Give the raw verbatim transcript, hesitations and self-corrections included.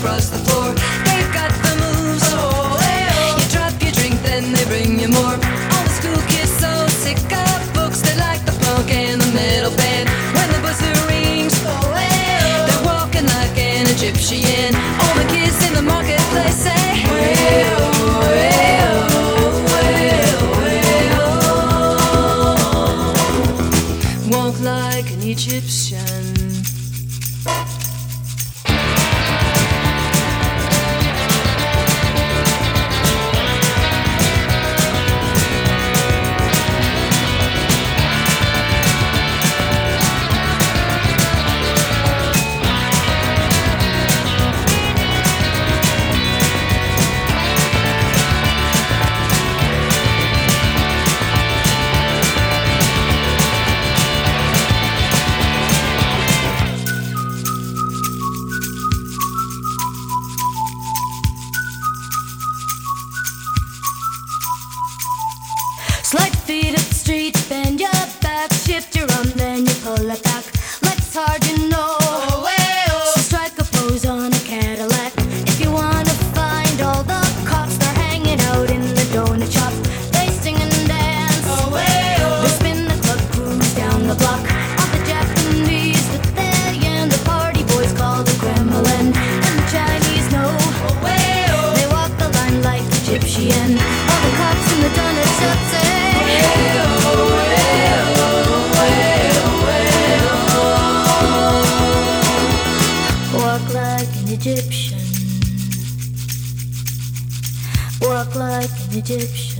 across the floor. They've got the moves. Oh, hey-oh. You drop your drink, then they bring you more. All the school kids so sick of books, they like the punk and the metal band. When the buzzer rings, oh, hey-oh, they're walking like an Egyptian. All the kids in the marketplace say, hey-oh, hey-oh, hey-oh, hey-oh. Walk like an Egyptian. Slide feet up the street, bend your back, shift your arm, then you pull it back. Legs hard, you know. Oh, hey, oh. So strike a pose on a Cadillac. If you wanna find all the cops, they're hanging out in the donut shop. They sing and dance. Oh, hey, oh. They spin the club, cruise down the block. All the Japanese that they and the party boys call the Kremlin. And the Chinese know. Oh, hey, oh. They walk the line like Egyptian. All the cops in the donut shop say, walk like an Egyptian. Walk like an Egyptian.